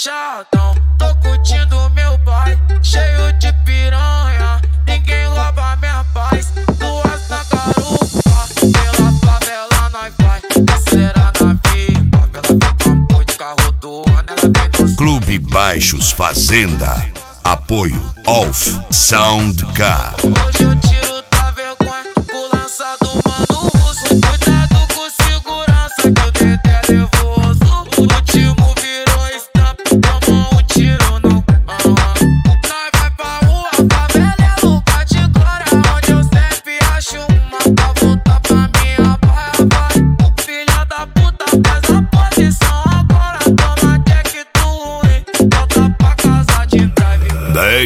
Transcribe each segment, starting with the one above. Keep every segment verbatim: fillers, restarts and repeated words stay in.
fechadão. Tô curtindo meu pai, cheio de piranha. Ninguém rouba minha paz. Duas na garupa, pela favela nós vai. Terceira na vida, favela vem com de carro do ano. Ela vem no Clube Baixos Fazenda. Apoio Off Sound Car. Hoje eu tiro da vergonha com lança do mano russo. Cuidado com segurança que o dedo é nervoso. O último virou estampa, toma um tiro no ah. Nós vai pra rua, favela é lugar de glória. Onde eu sempre acho uma pra voltar pra minha baia, vai. Filha da puta, faz a posição agora. Toma jack do ruim, volta pra casa de drive. D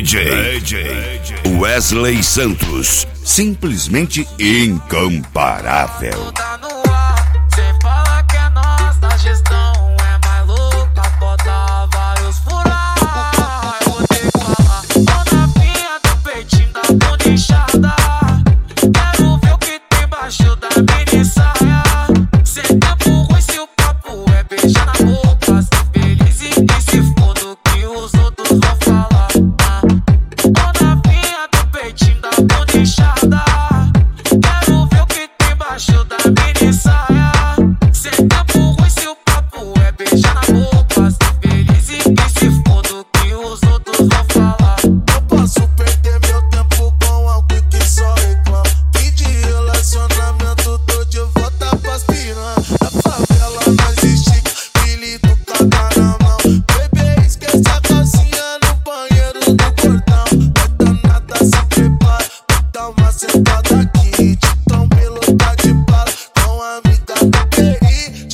J Wesley Santos, simplesmente incomparável. Tá no ar, cê fala que é nossa, a gestão é mais louca, bota vários furar. Eu vou ter que falar, ó na pinha do peitinho da bunda inchada. Quero ver o que tem embaixo da mini saia. Cê tempo ruim se o papo é beijar na boca. Ser feliz e que se foda o que os outros vão falar. Ó na pinha do peitinho da bunda inchada. Quero ver o que tem embaixo da mini saia. Cê tempo ruim se o papo é beijar na boca. Ser feliz e que se foda o que os outros vão falar. Eu posso perder meu tempo com alguém que só reclama. Fim de relacionamento, tô de volta pras piranha. Na favela nós estica, filho do caga na mão. Bebê, esquece a calcinha no banheiro do portão. Vai danada, se prepara, vou dar uma sentada aqui. De trombelo tá de bala, com a amiga do P I.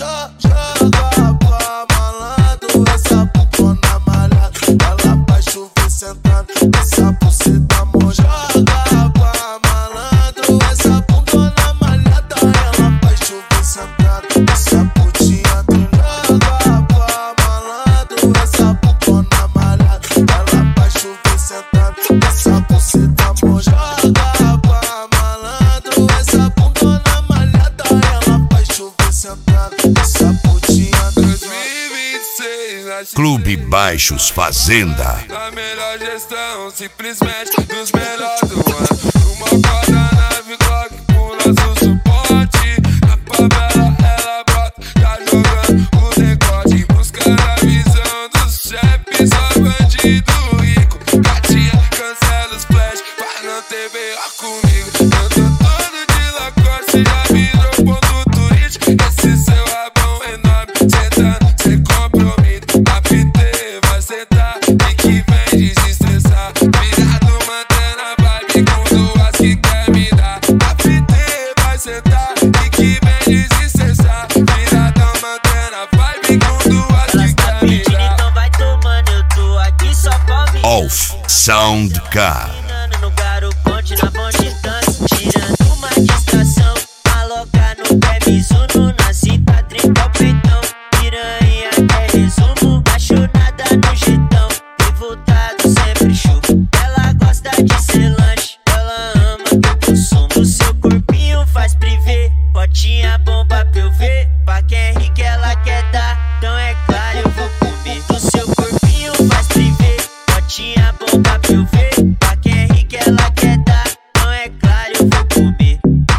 Joga pra malandro, essa bocona malhada. Ela vai chover sentando, essa buceta molhada. Joga pra malandro, essa bundona malhada. Ela vai chover sentando, essa putinha do joga pra malandro, essa bocona malhada. Ela vai chover sentando, essa buceta molhada. Joga pra malandro, essa bundona malhada. Ela vai chover sentando, essa putinha do dois mil e vinte e seis, na Clube Baixos Fazenda. a melhor gestão, simplesmente dos melhores do ano. Uma corda nave Glock pro nosso suporte. Na favela ela brota, tá jogando o decote. Em busca da visão dos chefes, só bandido rico. Gatinha, cancela os flash, pra não ter B O comigo. Eu tô todo de Lacoste, já virou ponto turístico. Esse seu rabão enorme, sentando sem compromisso. A P T vai sentar e que vem desestressar. Virado mantendo a vibe com duas que quer me dar. A P T vai sentar e que vem desestressar. Viradão mantendo a vibe com duas que Tá quer me pedindo, dar. então vai tomando. Eu tô aqui só pra me Off Sound Car. ensinando no garoponte, na bom distância. Tirando uma distração, maloca no pé, Mizuno na cinta, trinta o peitão. Piranha quer resumo, apaixonada no jeitão. Revoltado sempre chupa, ela gosta de ser lanche. Ela ama que eu consumo, seu corpinho faz privê. Potinha bomba pra eu ver, pra quem é rico ela quer dar. Então é claro eu vou comer, do seu corpinho faz privê. Potinha bomba pra eu ver, pra quem é rico ela quer dar. Então é claro eu vou comer.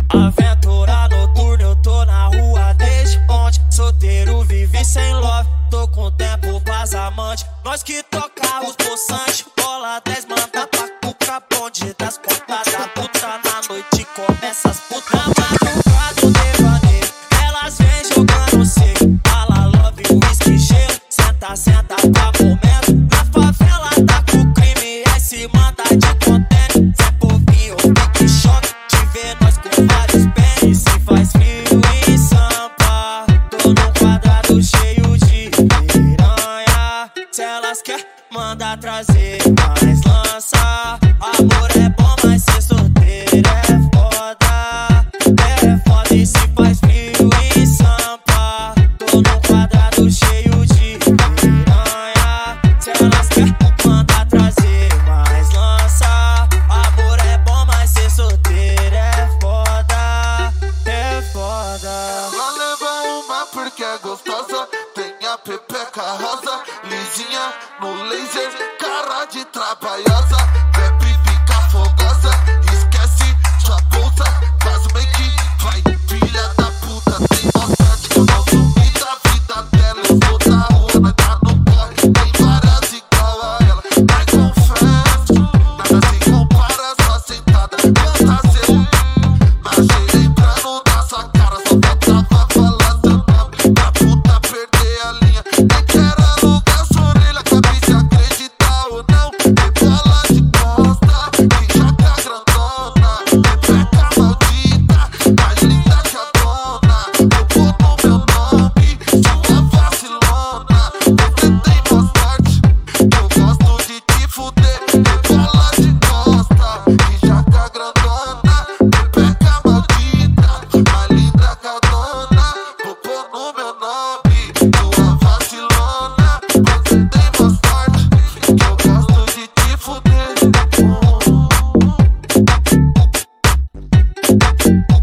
Aventura noturna, eu tô na rua desde ontem. Solteiro, vive sem love, tô com tempo pras amantes. Nós que toca os poçantes, bola dez, manda pra cuca, bonde das contas da puta. Na noite começa as putas. Na madrugada o devaneio, elas vêm jogando seco. Fala love, whisky, gelo, senta, senta pra momento. Na favela tá com crime, aí se manda de contêiner. Zé Povinho, fique em choque, te vê nós com vários pênis. Se faz frio em Sampa, tô num quadrado cheio de piranha. Se elas quer, manda trazer mais lança. Amor é bom, mas ser solteiro é foda. É foda e se faz frio em Sampa, tô num quadrado cheio de piranha. Se elas quer, manda trazer mais lança. Amor é bom, mas ser solteiro é foda. É foda. Ela leva uma porque é gostosa, tem a pepeca boca rosa, lisinha no laser, cara de trabalhosa. Bebe, fica fogosa, esquece sua bolsa, faz o make, vai, filha da puta, tem bastante. Eu não sumi da vida dela, eu sou da rua, nós tá no corre, tem várias igual a ela. Mas confesso, nada se compara, só sentada, canta seu. Mas lembrando da sua cara, só faltava falar seu nome, pra puta perder a linha. Nem quero alugar sua orelha, cabe se acreditar ou não. Rebola de costa, que já tá grandona. Pepeca maldita, mais linda que a dona. Eu vou no meu nome, sua vacilona. Você tem boa sorte, eu gosto de te fuder. Rebola de costa, que já tá grandona. Pepeca maldita, mais linda que a dona. Vou pôr no meu nome, sua vacilona. Você tem boa sorte, que eu gosto de te fuder.